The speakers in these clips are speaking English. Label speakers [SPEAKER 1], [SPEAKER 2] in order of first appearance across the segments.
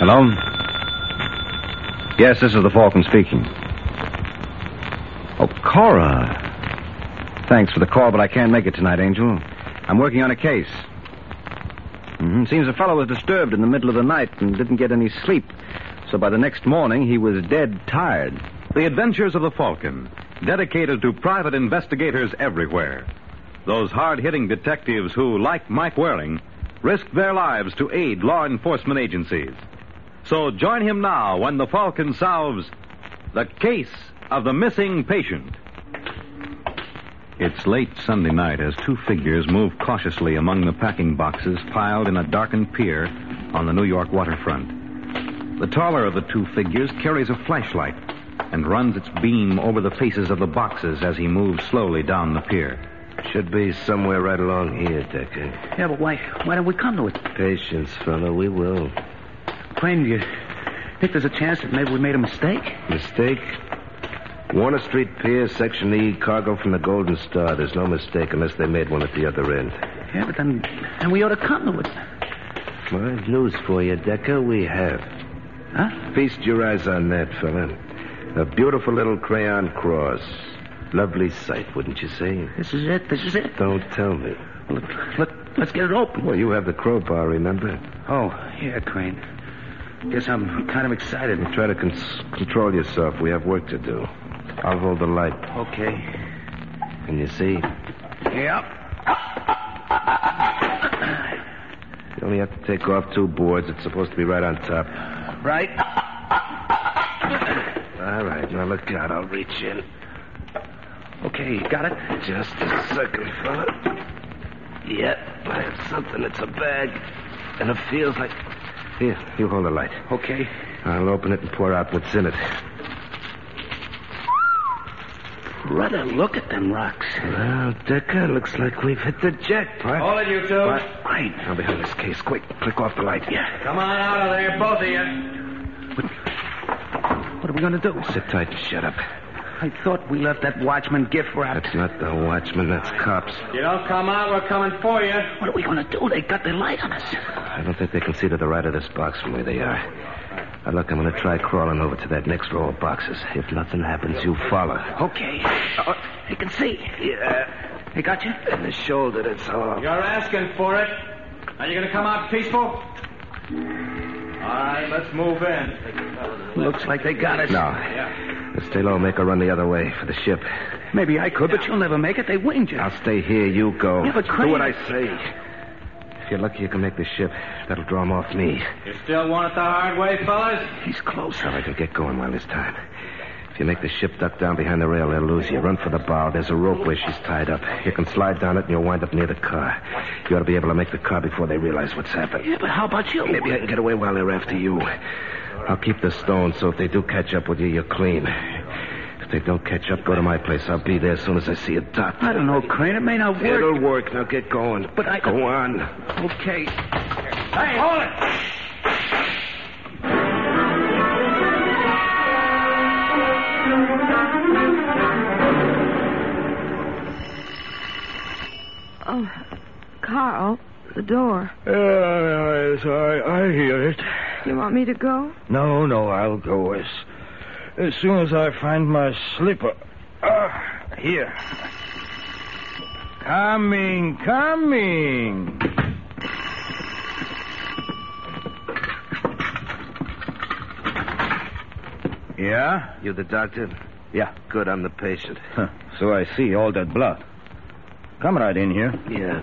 [SPEAKER 1] Hello? Yes, this is the Falcon speaking. Oh, Cora. Thanks for the call, but I can't make it tonight, Angel. I'm working on a case. Seems the fellow was disturbed in the middle of the night and didn't get any sleep. So by the next morning, he was dead tired.
[SPEAKER 2] The Adventures of the Falcon, dedicated to private investigators everywhere. Those hard-hitting detectives who, like Mike Whirling, risk their lives to aid law enforcement agencies. So join him now when the Falcon solves the case of the missing patient. It's late Sunday night as two figures move cautiously among the packing boxes piled in a darkened pier on the New York waterfront. The taller of the two figures carries a flashlight and runs its beam over the faces of the boxes as he moves slowly down the pier.
[SPEAKER 3] Should be somewhere right along here, Decker.
[SPEAKER 4] Yeah, but why don't we come to it?
[SPEAKER 3] Patience, fella, we will.
[SPEAKER 4] Crane, you think there's a chance that maybe we made a mistake?
[SPEAKER 3] Mistake? Warner Street Pier, Section E, cargo from the Golden Star. There's no mistake unless they made one at the other end.
[SPEAKER 4] Yeah, but then we ought to come to it.
[SPEAKER 3] Well, I have news for you, Decker. We have.
[SPEAKER 4] Huh?
[SPEAKER 3] Feast your eyes on that, fella. A beautiful little crayon cross. Lovely sight, wouldn't you say?
[SPEAKER 4] This is it.
[SPEAKER 3] Don't tell me.
[SPEAKER 4] Well, let's get it open.
[SPEAKER 3] Well, you have the crowbar, remember?
[SPEAKER 4] Oh, yeah, Crane. Guess I'm kind of excited.
[SPEAKER 3] You try to control yourself. We have work to do. I'll hold the light.
[SPEAKER 4] Okay.
[SPEAKER 3] Can you see?
[SPEAKER 4] Yeah.
[SPEAKER 3] You only have to take off two boards. It's supposed to be right on top.
[SPEAKER 4] Right.
[SPEAKER 3] All right, now look out. I'll reach in.
[SPEAKER 4] Okay, got it?
[SPEAKER 3] Just a second, fella. Yep, I have something. It's a bag. And it feels like... Here, you hold the light.
[SPEAKER 4] Okay.
[SPEAKER 3] I'll open it and pour out what's in it.
[SPEAKER 4] Brother, look at them rocks.
[SPEAKER 3] Well, Decker, looks like we've hit the jackpot.
[SPEAKER 2] Hold it, you two.
[SPEAKER 3] What? Right. Now behind this case. Quick, click off the light.
[SPEAKER 4] Yeah.
[SPEAKER 2] Come on out of there, both of you.
[SPEAKER 4] What are we going to do?
[SPEAKER 3] Sit tight and shut up.
[SPEAKER 4] I thought we left that watchman gift wrapped.
[SPEAKER 3] That's not the watchman. That's cops.
[SPEAKER 2] You don't come out, we're coming for you.
[SPEAKER 4] What are we going to do? They got their light on us.
[SPEAKER 3] I don't think they can see to the right of this box from where they are. Now, look, I'm going to try crawling over to that next row of boxes. If nothing happens, you follow.
[SPEAKER 4] Okay. They can see.
[SPEAKER 3] Yeah.
[SPEAKER 4] They got you?
[SPEAKER 3] In the shoulder, that's all.
[SPEAKER 2] You're asking for it. Are you going to come out peaceful? All right, let's move in.
[SPEAKER 4] Looks like they got us.
[SPEAKER 3] No. Let's stay low, make a run the other way for the ship.
[SPEAKER 4] Maybe I could, but you'll never make it. They winged you.
[SPEAKER 3] I'll stay here, you go.
[SPEAKER 4] Yeah, but Crane...
[SPEAKER 3] Do what I say. If you're lucky, you can make the ship. That'll draw them off me.
[SPEAKER 2] You still want it the hard way, fellas?
[SPEAKER 4] He's close.
[SPEAKER 3] All right, we'll get going while there's time. If you make the ship duck down behind the rail, they'll lose you. Run for the bow. There's a rope where she's tied up. You can slide down it and you'll wind up near the car. You ought to be able to make the car before they realize what's happened.
[SPEAKER 4] Yeah, but how about you?
[SPEAKER 3] Maybe I can get away while they're after you. I'll keep the stone, so if they do catch up with you, you're clean. If they don't catch up, go to my place. I'll be there as soon as I see a dot.
[SPEAKER 4] I don't know, Crane. It may not work.
[SPEAKER 3] It'll work. Now get going.
[SPEAKER 4] But I...
[SPEAKER 3] Go on.
[SPEAKER 4] Okay.
[SPEAKER 2] Hey, hold it!
[SPEAKER 5] Oh, Carl, the door.
[SPEAKER 6] Yes, I hear it.
[SPEAKER 5] You want me to go?
[SPEAKER 6] No, I'll go as soon as I find my slipper. Here. Coming. Yeah?
[SPEAKER 3] You the doctor?
[SPEAKER 6] Yeah.
[SPEAKER 3] Good, I'm the patient.
[SPEAKER 6] So I see all that blood. Come right in here.
[SPEAKER 3] Yeah.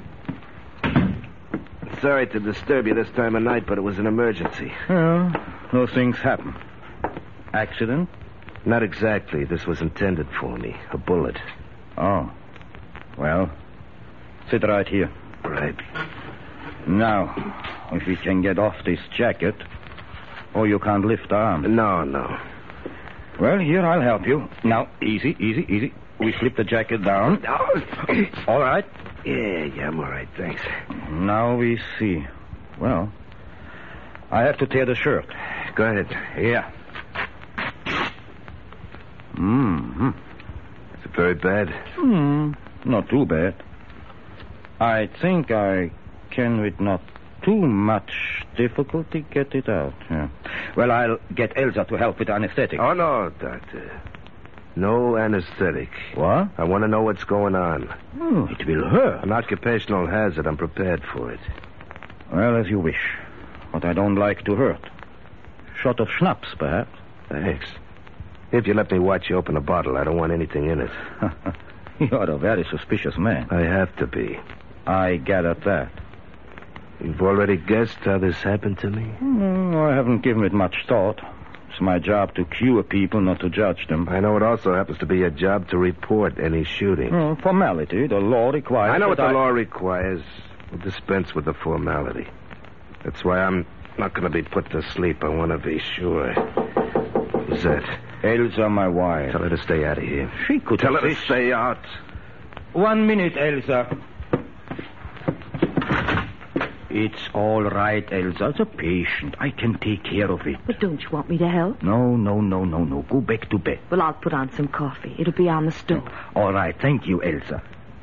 [SPEAKER 3] Sorry to disturb you this time of night, but it was an emergency.
[SPEAKER 6] Well, those things happen. Accident?
[SPEAKER 3] Not exactly. This was intended for me. A bullet.
[SPEAKER 6] Oh. Well, sit right here.
[SPEAKER 3] Right.
[SPEAKER 6] Now, if we can get off this jacket, or you can't lift the arm.
[SPEAKER 3] No.
[SPEAKER 6] Well, here, I'll help you. Now, easy. We slip the jacket down. All right?
[SPEAKER 3] Yeah, I'm all right, thanks.
[SPEAKER 6] Now we see. Well, I have to tear the shirt.
[SPEAKER 3] Go ahead.
[SPEAKER 6] Yeah. Mm-hmm.
[SPEAKER 3] Is it very bad?
[SPEAKER 6] Not too bad. I think I can with not Too much difficulty get it out. Yeah. Well, I'll get Elsa to help with anesthetic.
[SPEAKER 3] Oh, no, Doctor. No anesthetic.
[SPEAKER 6] What?
[SPEAKER 3] I want to know what's going on.
[SPEAKER 6] Oh, it will hurt.
[SPEAKER 3] An occupational hazard. I'm prepared for it.
[SPEAKER 6] Well, as you wish. But I don't like to hurt. Shot of schnapps, perhaps.
[SPEAKER 3] Thanks. If you let me watch you open a bottle, I don't want anything in it.
[SPEAKER 6] You're a very suspicious man.
[SPEAKER 3] I have to be.
[SPEAKER 6] I gathered that.
[SPEAKER 3] You've already guessed how this happened to me?
[SPEAKER 6] I haven't given it much thought. It's my job to cure people, not to judge them.
[SPEAKER 3] I know it also happens to be your job to report any shooting.
[SPEAKER 6] Formality. The law requires...
[SPEAKER 3] I know what the law requires. We'll dispense with the formality. That's why I'm not going to be put to sleep. I want to be sure. Who's that?
[SPEAKER 6] Elsa, my wife.
[SPEAKER 3] Tell her to stay out of here.
[SPEAKER 6] She could
[SPEAKER 3] Tell her to stay out.
[SPEAKER 6] 1 minute, Elsa. It's all right, Elsa. It's a patient. I can take care of it.
[SPEAKER 5] But don't you want me to help?
[SPEAKER 6] No. Go back to bed.
[SPEAKER 5] Well, I'll put on some coffee. It'll be on the stove.
[SPEAKER 6] All right. Thank you, Elsa.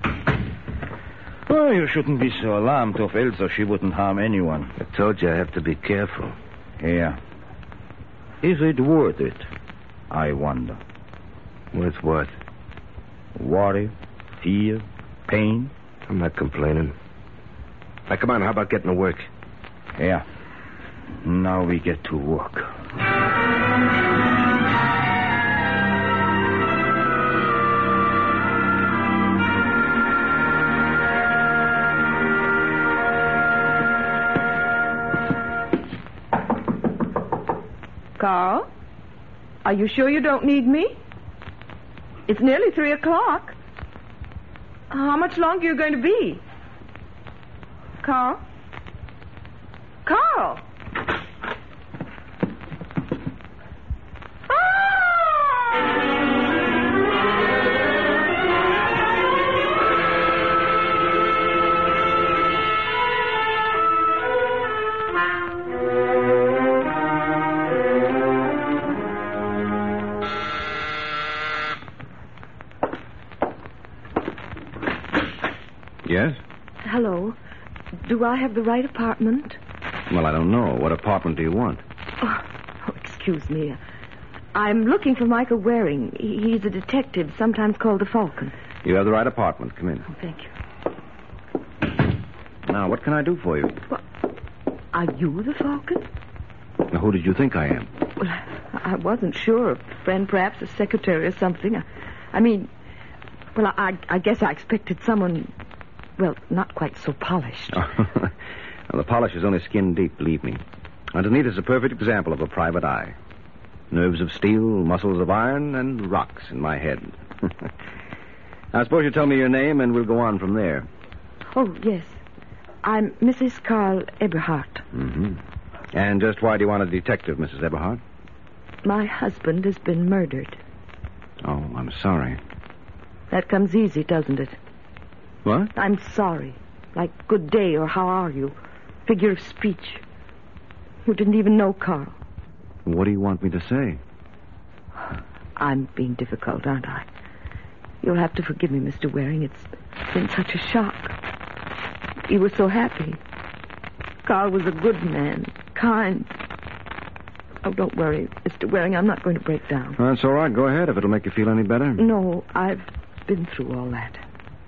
[SPEAKER 6] Oh, you shouldn't be so alarmed of Elsa. She wouldn't harm anyone.
[SPEAKER 3] I told you I have to be careful.
[SPEAKER 6] Yeah. Is it worth it? I wonder.
[SPEAKER 3] Worth what?
[SPEAKER 6] Worry, fear, pain.
[SPEAKER 3] I'm not complaining. Now, come on, how about getting to work?
[SPEAKER 6] Yeah. Now we get to work.
[SPEAKER 5] Carl? Are you sure you don't need me? It's nearly 3 o'clock. How much longer are you going to be? Carl? Carl!
[SPEAKER 1] Yes?
[SPEAKER 5] Hello. Do I have the right apartment?
[SPEAKER 1] Well, I don't know. What apartment do you want?
[SPEAKER 5] Oh, excuse me. I'm looking for Michael Waring. He's a detective, sometimes called the Falcon.
[SPEAKER 1] You have the right apartment. Come in.
[SPEAKER 5] Oh, thank you.
[SPEAKER 1] Now, what can I do for you?
[SPEAKER 5] Well, are you the Falcon?
[SPEAKER 1] Now, who did you think I am?
[SPEAKER 5] Well, I wasn't sure. A friend, perhaps a secretary or something. I mean, well, I guess I expected someone, well, not quite so polished.
[SPEAKER 1] Well, the polish is only skin deep, believe me. Underneath is a perfect example of a private eye. Nerves of steel, muscles of iron, and rocks in my head. Now, suppose you tell me your name, and we'll go on from there.
[SPEAKER 5] Oh, yes. I'm Mrs. Carl Eberhardt.
[SPEAKER 1] Mm-hmm. And just why do you want a detective, Mrs. Eberhardt?
[SPEAKER 5] My husband has been murdered.
[SPEAKER 1] Oh, I'm sorry.
[SPEAKER 5] That comes easy, doesn't it?
[SPEAKER 1] What?
[SPEAKER 5] I'm sorry. Like good day or how are you? Figure of speech. You didn't even know Carl.
[SPEAKER 1] What do you want me to say?
[SPEAKER 5] I'm being difficult, aren't I? You'll have to forgive me, Mr. Waring. It's been such a shock. You were so happy. Carl was a good man, kind. Oh, don't worry, Mr. Waring. I'm not going to break down.
[SPEAKER 1] That's all right. Go ahead if it'll make you feel any better.
[SPEAKER 5] No, I've been through all that.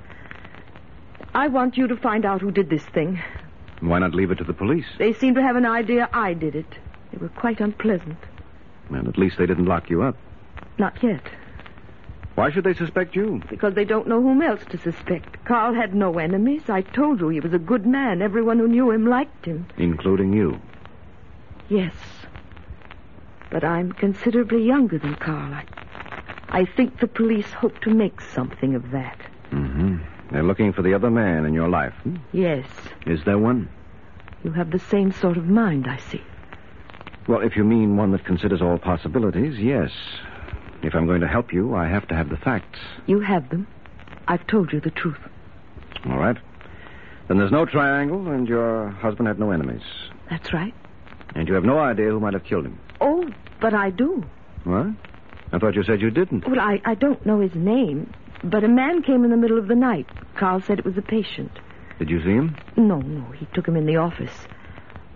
[SPEAKER 5] I want you to find out who did this thing.
[SPEAKER 1] Why not leave it to the police?
[SPEAKER 5] They seem to have an idea I did it. They were quite unpleasant.
[SPEAKER 1] Well, at least they didn't lock you up.
[SPEAKER 5] Not yet.
[SPEAKER 1] Why should they suspect you?
[SPEAKER 5] Because they don't know whom else to suspect. Carl had no enemies. I told you he was a good man. Everyone who knew him liked him.
[SPEAKER 1] Including you.
[SPEAKER 5] Yes. But I'm considerably younger than Carl. I think the police hope to make something of that.
[SPEAKER 1] Mm-hmm. They're looking for the other man in your life.
[SPEAKER 5] Yes.
[SPEAKER 1] Is there one?
[SPEAKER 5] You have the same sort of mind, I see.
[SPEAKER 1] Well, if you mean one that considers all possibilities, yes. If I'm going to help you, I have to have the facts.
[SPEAKER 5] You have them. I've told you the truth.
[SPEAKER 1] All right. Then there's no triangle, and your husband had no enemies.
[SPEAKER 5] That's right.
[SPEAKER 1] And you have no idea who might have killed him.
[SPEAKER 5] Oh, but I do.
[SPEAKER 1] What? I thought you said you didn't.
[SPEAKER 5] Well, I don't know his name, but a man came in the middle of the night. Carl said it was a patient.
[SPEAKER 1] Did you see him?
[SPEAKER 5] No, he took him in the office.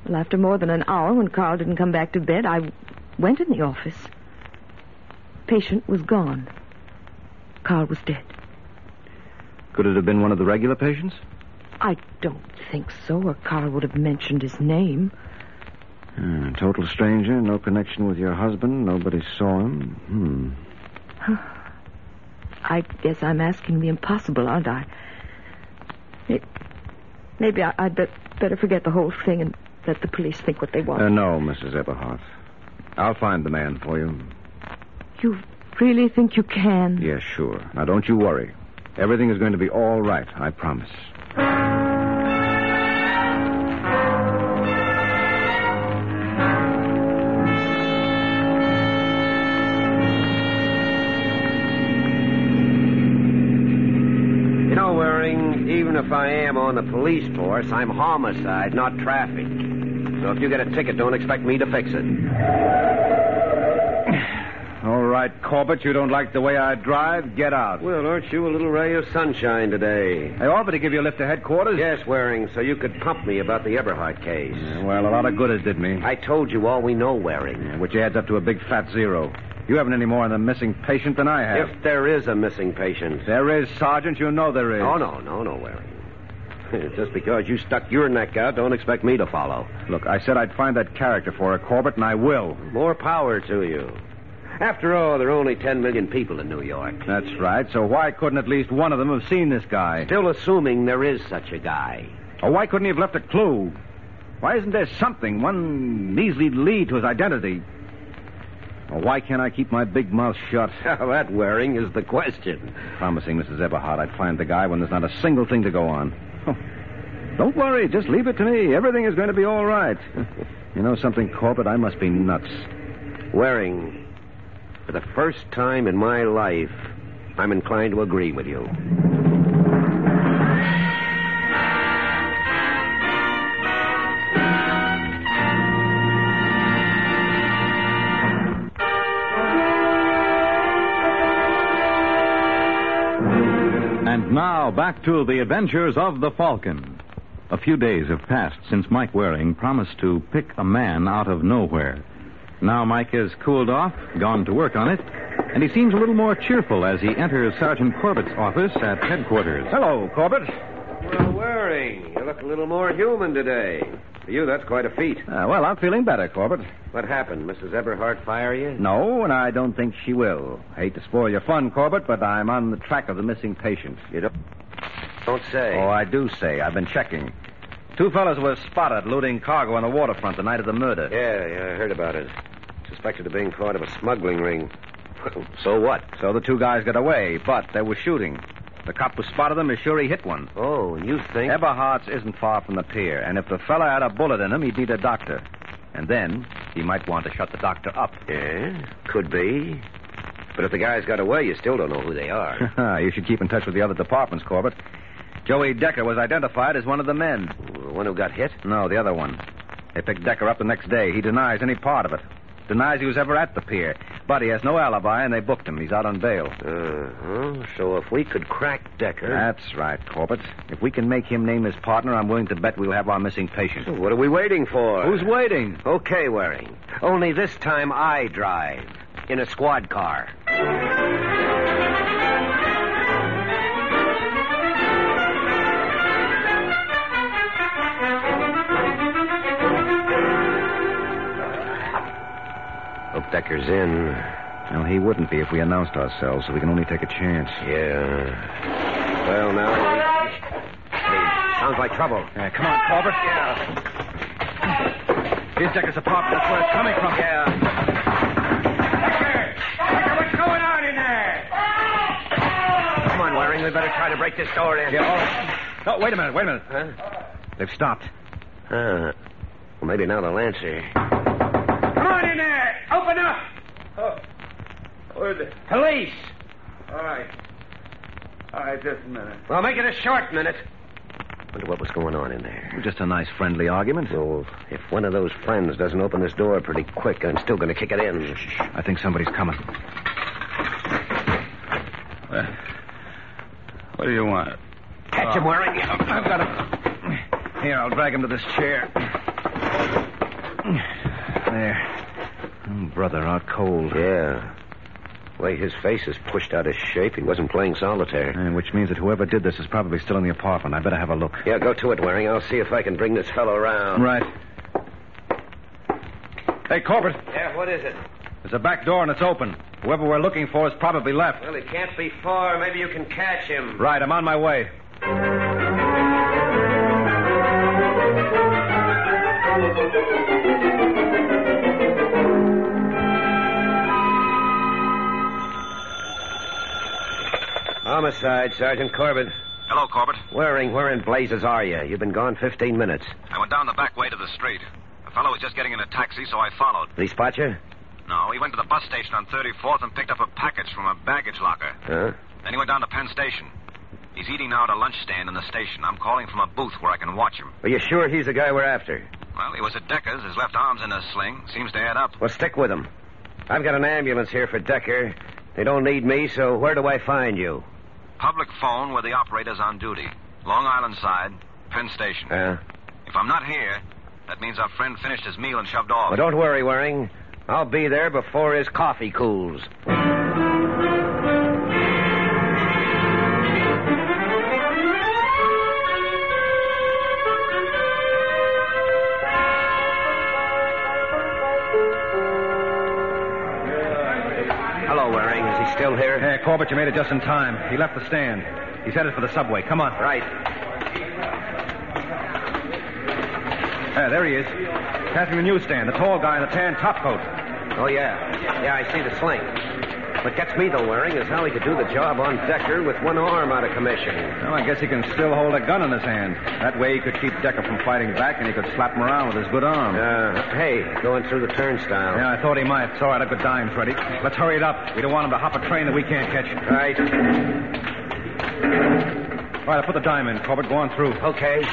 [SPEAKER 5] Well, after more than an hour, when Carl didn't come back to bed, I went in the office. Patient was gone. Carl was dead.
[SPEAKER 1] Could it have been one of the regular patients?
[SPEAKER 5] I don't think so, or Carl would have mentioned his name.
[SPEAKER 1] Total stranger, no connection with your husband, nobody saw him.
[SPEAKER 5] I guess I'm asking the impossible, aren't I? Maybe I'd better forget the whole thing and let the police think what they want.
[SPEAKER 1] No, Mrs. Eberhardt. I'll find the man for you.
[SPEAKER 5] You really think you can?
[SPEAKER 1] Yes, sure. Now, don't you worry. Everything is going to be all right, I promise.
[SPEAKER 7] You know, Waring, even if I am on the police force, I'm homicide, not traffic. So if you get a ticket, don't expect me to fix it.
[SPEAKER 1] All right, Corbett, you don't like the way I drive? Get out.
[SPEAKER 7] Well, aren't you a little ray of sunshine today?
[SPEAKER 1] I offered to give you a lift to headquarters.
[SPEAKER 7] Yes, Waring, so you could pump me about the Eberhardt case.
[SPEAKER 1] Well, a lot of good it did me.
[SPEAKER 7] I told you all we know, Waring.
[SPEAKER 1] Which adds up to a big fat zero. You haven't any more on the missing patient than I have.
[SPEAKER 7] If there is a missing patient.
[SPEAKER 1] There is, Sergeant. You know there is.
[SPEAKER 7] Oh, no, Waring. Just because you stuck your neck out, don't expect me to follow.
[SPEAKER 1] Look, I said I'd find that character for her, Corbett, and I will.
[SPEAKER 7] More power to you. After all, there are only 10 million people in New York.
[SPEAKER 1] That's right. So why couldn't at least one of them have seen this guy?
[SPEAKER 7] Still assuming there is such a guy.
[SPEAKER 1] Or why couldn't he have left a clue? Why isn't there something, one measly lead to his identity? Or why can't I keep my big mouth shut?
[SPEAKER 7] That, Waring, is the question.
[SPEAKER 1] Promising Mrs. Eberhardt I'd find the guy when there's not a single thing to go on. Oh, don't worry. Just leave it to me. Everything is going to be all right. You know something, Corbett? I must be nuts.
[SPEAKER 7] Waring, for the first time in my life, I'm inclined to agree with you.
[SPEAKER 2] And now, back to the adventures of the Falcon. A few days have passed since Mike Waring promised to pick a man out of nowhere. Now Mike has cooled off, gone to work on it, and he seems a little more cheerful as he enters Sergeant Corbett's office at headquarters.
[SPEAKER 1] Hello, Corbett.
[SPEAKER 7] Well, Waring, you look a little more human today. For you, that's quite a feat.
[SPEAKER 1] Well, I'm feeling better, Corbett.
[SPEAKER 7] What happened? Mrs. Eberhardt fire you?
[SPEAKER 1] No, and I don't think she will. Hate to spoil your fun, Corbett, but I'm on the track of the missing patient.
[SPEAKER 7] You don't say.
[SPEAKER 1] Oh, I do say. I've been checking. Two fellas were spotted loading cargo on the waterfront the night of the murder.
[SPEAKER 7] Yeah, I heard about it. Suspected of being part of a smuggling ring. So what?
[SPEAKER 1] So the two guys got away, but they were shooting. The cop who spotted them is sure he hit one.
[SPEAKER 7] Oh, and you think...
[SPEAKER 1] Eberhardt's isn't far from the pier, and if the fella had a bullet in him, he'd need a doctor. And then he might want to shut the doctor up.
[SPEAKER 7] Yeah, could be. But if the guys got away, you still don't know who they are.
[SPEAKER 1] You should keep in touch with the other departments, Corbett. Joey Decker was identified as one of the men.
[SPEAKER 7] The one who got hit?
[SPEAKER 1] No, the other one. They picked Decker up the next day. He denies any part of it. Denies he was ever at the pier. But he has no alibi, and they booked him. He's out on bail.
[SPEAKER 7] So if we could crack Decker...
[SPEAKER 1] That's right, Corbett. If we can make him name his partner, I'm willing to bet we'll have our missing patient.
[SPEAKER 7] So what are we waiting for?
[SPEAKER 1] Who's waiting?
[SPEAKER 7] Okay, Waring. Only this time I drive. In a squad car. Hope Decker's in.
[SPEAKER 1] Well, he wouldn't be if we announced ourselves, so we can only take a chance.
[SPEAKER 7] Yeah. Well, now... Hey, sounds like trouble.
[SPEAKER 1] Come on, Corbett.
[SPEAKER 7] Yeah.
[SPEAKER 1] Here's Decker's apartment. That's where it's coming from.
[SPEAKER 7] Yeah.
[SPEAKER 8] Decker, what's going on in there?
[SPEAKER 7] Come on, Waring. We better try to break this door in.
[SPEAKER 1] Yeah, all right. No, wait a minute.
[SPEAKER 7] Huh?
[SPEAKER 1] They've stopped.
[SPEAKER 7] Well, maybe now they'll answer.
[SPEAKER 8] Come on in there. Open up. Where's the police? All right, just a minute.
[SPEAKER 7] Well, make it a short minute. Wonder what was going on in there.
[SPEAKER 1] Just a nice friendly argument.
[SPEAKER 7] So, if one of those friends doesn't open this door pretty quick, I'm still going to kick it in.
[SPEAKER 1] Shh. I think somebody's coming.
[SPEAKER 6] What do you want?
[SPEAKER 7] Catch him, Waring.
[SPEAKER 1] I've got him. Here, I'll drag him to this chair. There. Oh, brother, out cold.
[SPEAKER 7] Yeah. The way his face is pushed out of shape, he wasn't playing solitaire.
[SPEAKER 1] Which means that whoever did this is probably still in the apartment. I better have a look.
[SPEAKER 7] Yeah, go to it, Waring. I'll see if I can bring this fellow around.
[SPEAKER 1] Right. Hey, Corbett.
[SPEAKER 7] Yeah, what is it?
[SPEAKER 1] There's a back door and it's open. Whoever we're looking for has probably left.
[SPEAKER 7] Well, he can't be far. Maybe you can catch him.
[SPEAKER 1] Right, I'm on my way.
[SPEAKER 7] Homicide, Sergeant Corbett.
[SPEAKER 9] Hello, Corbett.
[SPEAKER 7] Waring, where in blazes are you? You've been gone 15 minutes.
[SPEAKER 9] I went down the back way to the street. A fellow was just getting in a taxi, so I followed.
[SPEAKER 7] Did he spot you?
[SPEAKER 9] No, he went to the bus station on 34th and picked up a package from a baggage locker.
[SPEAKER 7] Huh?
[SPEAKER 9] Then he went down to Penn Station. He's eating now at a lunch stand in the station. I'm calling from a booth where I can watch him.
[SPEAKER 7] Are you sure he's the guy we're after?
[SPEAKER 9] Well, he was at Decker's. His left arm's in a sling. Seems to add up.
[SPEAKER 7] Well, stick with him. I've got an ambulance here for Decker. They don't need me, so where do I find you?
[SPEAKER 9] Public phone where the operator's on duty. Long Island side, Penn Station. If I'm not here, that means our friend finished his meal and shoved off.
[SPEAKER 7] Well, don't worry, Waring. I'll be there before his coffee cools. Hello, Waring. Is he still here?
[SPEAKER 1] Hey, Corbett, you made it just in time. He left the stand. He's headed for the subway. Come on.
[SPEAKER 7] Right.
[SPEAKER 1] There he is. Passing the newsstand. The tall guy in the tan topcoat.
[SPEAKER 7] Oh, yeah. Yeah, I see the sling. What gets me, though, Waring, is how he could do the job on Decker with one arm out of commission.
[SPEAKER 1] Well, I guess he can still hold a gun in his hand. That way he could keep Decker from fighting back, and he could slap him around with his good arm.
[SPEAKER 7] Hey, going through the turnstile.
[SPEAKER 1] Yeah, I thought he might. It's all right, I've got dimes ready. Let's hurry it up. We don't want him to hop a train that we can't catch.
[SPEAKER 7] Right.
[SPEAKER 1] All right, I'll put the dime in, Corbett. Go on through.
[SPEAKER 7] Okay.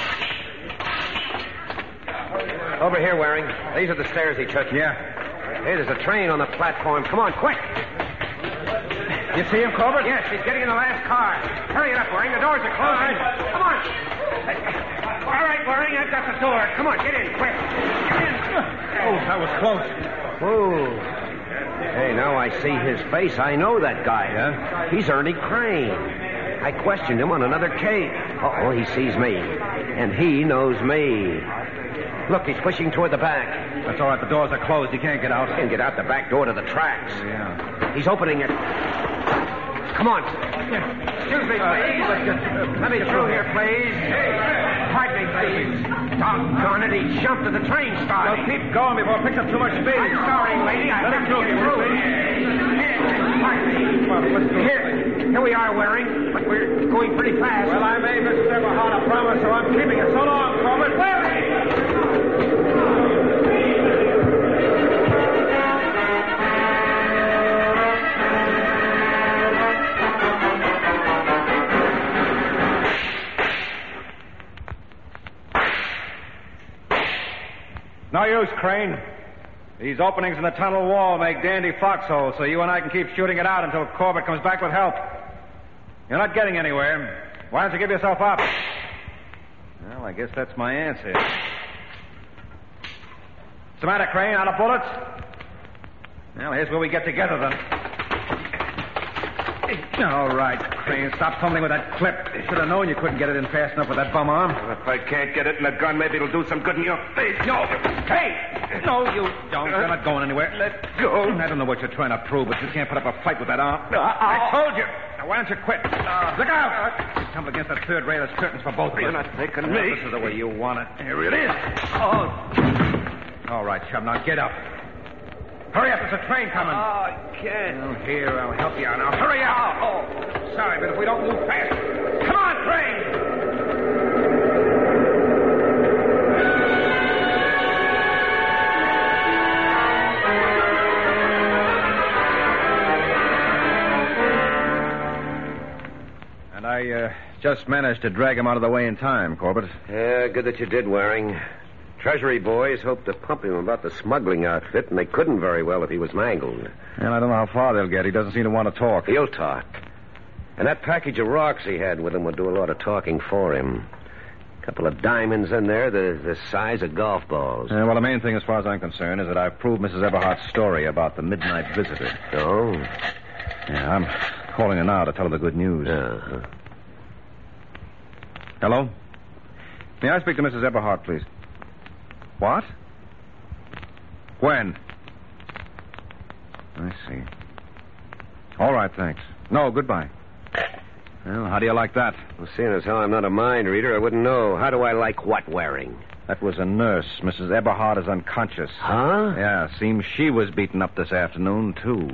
[SPEAKER 7] Over here, Waring. These are the stairs he took.
[SPEAKER 1] Yeah.
[SPEAKER 7] Hey, there's a train on the platform. Come on, quick.
[SPEAKER 1] You see him, Corbett?
[SPEAKER 8] Yes, he's getting in the last car. Hurry it up, Waring. The doors are closing. Come on. All right, Waring, I've got the door. Come on, get in, quick. Get in.
[SPEAKER 1] Oh, that was close.
[SPEAKER 7] Whoa. Hey, now I see his face. I know that guy.
[SPEAKER 1] Yeah?
[SPEAKER 7] He's Ernie Crane. I questioned him on another case. Uh-oh, he sees me. And he knows me. Look, he's pushing toward the back.
[SPEAKER 1] That's all right. The doors are closed. He can't get out.
[SPEAKER 7] He can get out the back door to the tracks.
[SPEAKER 1] Yeah.
[SPEAKER 7] He's opening it. Come on. Excuse me, please. Let me through here, please. Pardon me, please. Doggone it, he jumped to the train starting.
[SPEAKER 1] Well, keep going before it picks up too much speed.
[SPEAKER 7] I'm sorry, lady. I
[SPEAKER 1] Let him through.
[SPEAKER 7] Here we are, Waring, but we're going pretty fast.
[SPEAKER 1] Well, I made Mr. Eberhard a promise, so I'm keeping it. So long, Corbett. No use, Crane. These openings in the tunnel wall make dandy foxholes, so you and I can keep shooting it out until Corbett comes back with help. You're not getting anywhere. Why don't you give yourself up? Well, I guess that's my answer. What's the matter, Crane? Out of bullets? Well, here's where we get together, then. All right, Crane. Stop fumbling with that clip. You should have known you couldn't get it in fast enough with that bum arm.
[SPEAKER 3] Well, if I can't get it in the gun, maybe it'll do some good in your face.
[SPEAKER 1] No. Hey! No, you don't. You're not going anywhere.
[SPEAKER 3] Let go.
[SPEAKER 1] I don't know what you're trying to prove, but you can't put up a fight with that arm. I told you. Now, why don't you quit? Look out! You tumble against that third rail. There's curtains for both of us.
[SPEAKER 3] You're not taking me.
[SPEAKER 1] This is the way you want it.
[SPEAKER 3] Here it is.
[SPEAKER 1] All right, chum. Now, get up. Hurry up. There's a train coming.
[SPEAKER 3] I can't.
[SPEAKER 1] Oh, here, I'll help you out. Now, hurry up. Oh, sorry, but if we don't move fast. Come on, train! And I just managed to drag him out of the way in time, Corbett.
[SPEAKER 7] Yeah, good that you did, Waring. Treasury boys hoped to pump him about the smuggling outfit, and they couldn't very well if he was mangled.
[SPEAKER 1] And I don't know how far they'll get. He doesn't seem to want to talk.
[SPEAKER 7] He'll talk. And that package of rocks he had with him would do a lot of talking for him. Couple of diamonds in there, the size of golf balls.
[SPEAKER 1] Well, the main thing, as far as I'm concerned, is that I've proved Mrs. Eberhardt's story about the midnight visitor.
[SPEAKER 7] Oh?
[SPEAKER 1] Yeah, I'm calling her now to tell her the good news.
[SPEAKER 7] Uh-huh.
[SPEAKER 1] Hello? May I speak to Mrs. Eberhardt, please? What? When? I see. All right, thanks. No, goodbye. Well, how do you like that?
[SPEAKER 7] Well, seeing as how I'm not a mind reader, I wouldn't know. How do I like what wearing?
[SPEAKER 1] That was a nurse. Mrs. Eberhardt is unconscious.
[SPEAKER 7] Huh?
[SPEAKER 1] Yeah, seems she was beaten up this afternoon, too.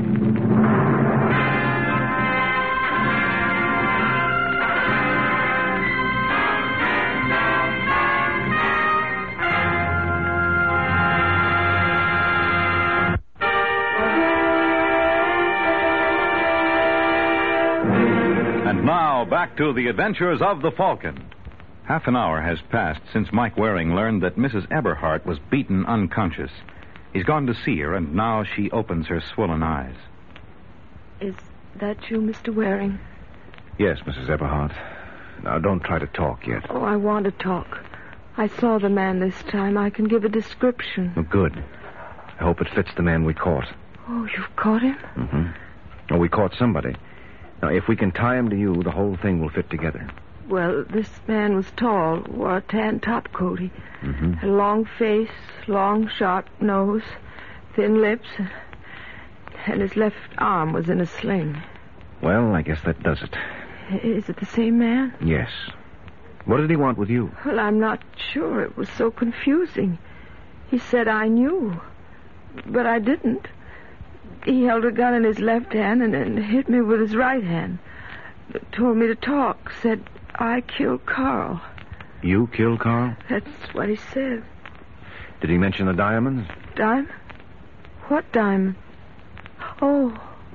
[SPEAKER 2] Back to the adventures of the Falcon. Half an hour has passed since Mike Waring learned that Mrs. Eberhardt was beaten unconscious. He's gone to see her, and now she opens her swollen eyes.
[SPEAKER 5] Is that you, Mr. Waring?
[SPEAKER 1] Yes, Mrs. Eberhardt. Now, don't try to talk yet.
[SPEAKER 5] Oh, I want to talk. I saw the man this time. I can give a description.
[SPEAKER 1] Oh, good. I hope it fits the man we caught.
[SPEAKER 5] Oh, you've caught him?
[SPEAKER 1] Mm-hmm. Oh, we caught somebody. Now, if we can tie him to you, the whole thing will fit together.
[SPEAKER 5] Well, this man was tall, wore a tan topcoat. He
[SPEAKER 1] Mm-hmm.
[SPEAKER 5] had a long face, long, sharp nose, thin lips, and his left arm was in a sling.
[SPEAKER 1] Well, I guess that does it.
[SPEAKER 5] Is it the same man?
[SPEAKER 1] Yes. What did he want with you?
[SPEAKER 5] Well, I'm not sure. It was so confusing. He said I knew, but I didn't. He held a gun in his left hand and then hit me with his right hand. Told me to talk. Said, I killed Carl.
[SPEAKER 1] You killed Carl?
[SPEAKER 5] That's what he said.
[SPEAKER 1] Did he mention the diamonds?
[SPEAKER 5] Diamond? What diamond? Oh,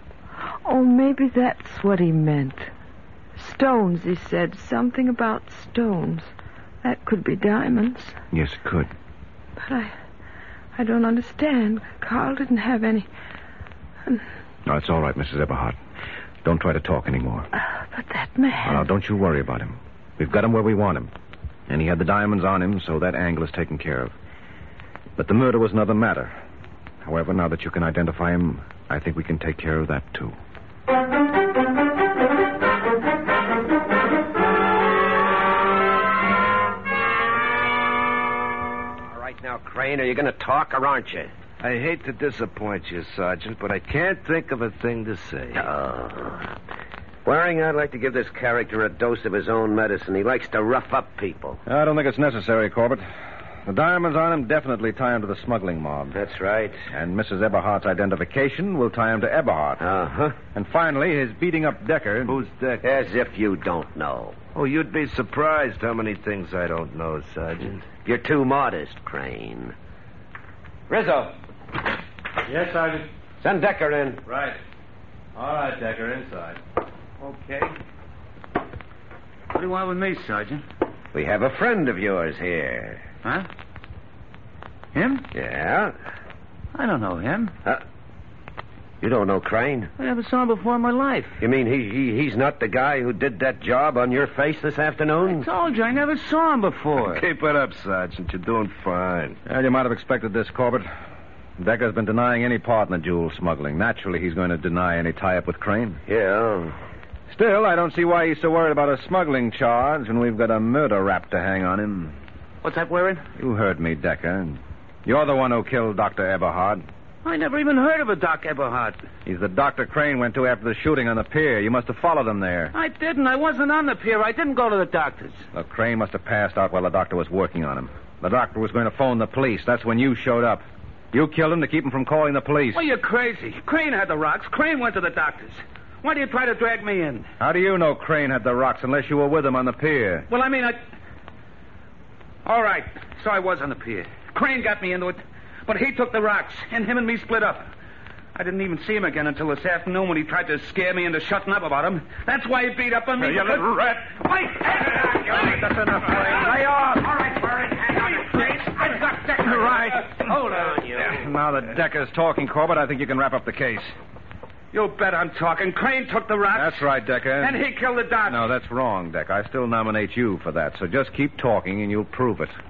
[SPEAKER 5] maybe that's what he meant. Stones, he said. Something about stones. That could be diamonds.
[SPEAKER 1] Yes, it could.
[SPEAKER 5] But I don't understand. Carl didn't have any...
[SPEAKER 1] No, it's all right, Mrs. Eberhardt. Don't try to talk anymore.
[SPEAKER 5] But that man...
[SPEAKER 1] Now, don't you worry about him. We've got him where we want him. And he had the diamonds on him, so that angle is taken care of. But the murder was another matter. However, now that you can identify him, I think we can take care of that, too.
[SPEAKER 7] All right, now, Crane, are you going to talk or aren't you?
[SPEAKER 3] I hate to disappoint you, Sergeant, but I can't think of a thing to say.
[SPEAKER 7] Oh. Waring, I'd like to give this character a dose of his own medicine. He likes to rough up people.
[SPEAKER 1] I don't think it's necessary, Corbett. The diamonds on him definitely tie him to the smuggling mob.
[SPEAKER 7] That's right.
[SPEAKER 1] And Mrs. Eberhardt's identification will tie him to Eberhardt.
[SPEAKER 7] Uh-huh.
[SPEAKER 1] And finally, his beating up Decker...
[SPEAKER 3] Who's Decker?
[SPEAKER 7] As if you don't know.
[SPEAKER 3] Oh, you'd be surprised how many things I don't know, Sergeant.
[SPEAKER 7] You're too modest, Crane. Rizzo.
[SPEAKER 4] Yes, Sergeant.
[SPEAKER 7] Send Decker in.
[SPEAKER 4] Right. All right, Decker, inside. Okay. What do you want with me, Sergeant?
[SPEAKER 7] We have a friend of yours here.
[SPEAKER 4] Huh? Him?
[SPEAKER 7] Yeah?
[SPEAKER 4] I don't know him.
[SPEAKER 7] You don't know Crane?
[SPEAKER 4] I never saw him before in my life.
[SPEAKER 7] You mean he's not the guy who did that job on your face this afternoon?
[SPEAKER 4] I told you, I never saw him before.
[SPEAKER 3] Keep it up, Sergeant. You're doing fine.
[SPEAKER 1] Well, you might have expected this, Corbett. Decker's been denying any part in the jewel smuggling. Naturally, he's going to deny any tie-up with Crane.
[SPEAKER 7] Yeah.
[SPEAKER 1] Still, I don't see why he's so worried about a smuggling charge when we've got a murder rap to hang on him.
[SPEAKER 4] What's that, Waring?
[SPEAKER 1] You heard me, Decker. You're the one who killed Dr. Eberhard.
[SPEAKER 4] I never even heard of a Doc Eberhardt.
[SPEAKER 1] He's the Dr. Crane went to after the shooting on the pier. You must have followed him there.
[SPEAKER 4] I didn't. I wasn't on the pier. I didn't go to the doctor's.
[SPEAKER 1] Well, Crane must have passed out while the doctor was working on him. The doctor was going to phone the police. That's when you showed up. You killed him to keep him from calling the police.
[SPEAKER 4] Well, you're crazy. Crane had the rocks. Crane went to the doctor's. Why do you try to drag me in?
[SPEAKER 1] How do you know Crane had the rocks unless you were with him on the pier?
[SPEAKER 4] Well, I mean, All right, so I was on the pier. Crane got me into it, but he took the rocks, and him and me split up. I didn't even see him again until this afternoon when he tried to scare me into shutting up about him. That's why he beat up on me.
[SPEAKER 8] You little rat.
[SPEAKER 4] Wait!
[SPEAKER 8] That's enough, Crane. Lay off. All right, Waring. Hang on, you Crane. I've got Decker.
[SPEAKER 1] Right.
[SPEAKER 7] Hold on, you.
[SPEAKER 1] Now that Decker's talking, Corbett, I think you can wrap up the case.
[SPEAKER 4] You bet I'm talking. Crane took the rocks.
[SPEAKER 1] That's right, Decker.
[SPEAKER 4] And he killed the doc.
[SPEAKER 1] No, that's wrong, Deck. I still nominate you for that. So just keep talking and you'll prove it.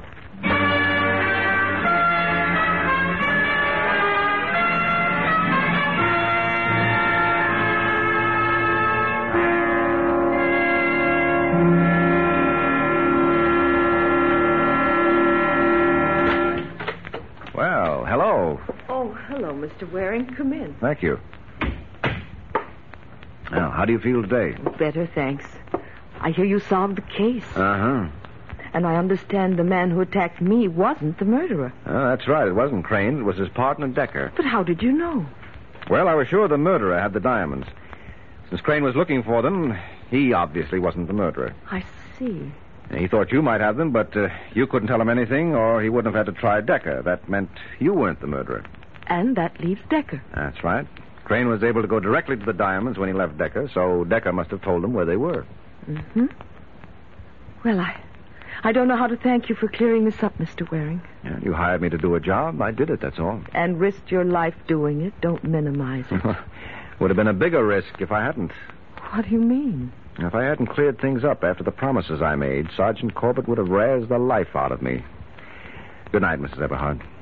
[SPEAKER 1] Well, hello.
[SPEAKER 5] Oh, hello, Mr. Waring. Come in.
[SPEAKER 1] Thank you. Now, how do you feel today?
[SPEAKER 5] Better, thanks. I hear you solved the case.
[SPEAKER 1] Uh-huh.
[SPEAKER 5] And I understand the man who attacked me wasn't the murderer.
[SPEAKER 1] That's right. It wasn't Crane. It was his partner, Decker.
[SPEAKER 5] But how did you know?
[SPEAKER 1] Well, I was sure the murderer had the diamonds. Since Crane was looking for them, he obviously wasn't the murderer.
[SPEAKER 5] I see.
[SPEAKER 1] He thought you might have them, but you couldn't tell him anything, or he wouldn't have had to try Decker. That meant you weren't the murderer.
[SPEAKER 5] And that leaves Decker.
[SPEAKER 1] That's right. Crane was able to go directly to the diamonds when he left Decker, so Decker must have told him where they were.
[SPEAKER 5] Mm-hmm. Well, I don't know how to thank you for clearing this up, Mr. Waring.
[SPEAKER 1] Yeah, you hired me to do a job. I did it, that's all.
[SPEAKER 5] And risked your life doing it. Don't minimize it.
[SPEAKER 1] Would have been a bigger risk if I hadn't.
[SPEAKER 5] What do you mean?
[SPEAKER 1] If I hadn't cleared things up after the promises I made, Sergeant Corbett would have razzed the life out of me. Good night, Mrs. Eberhard.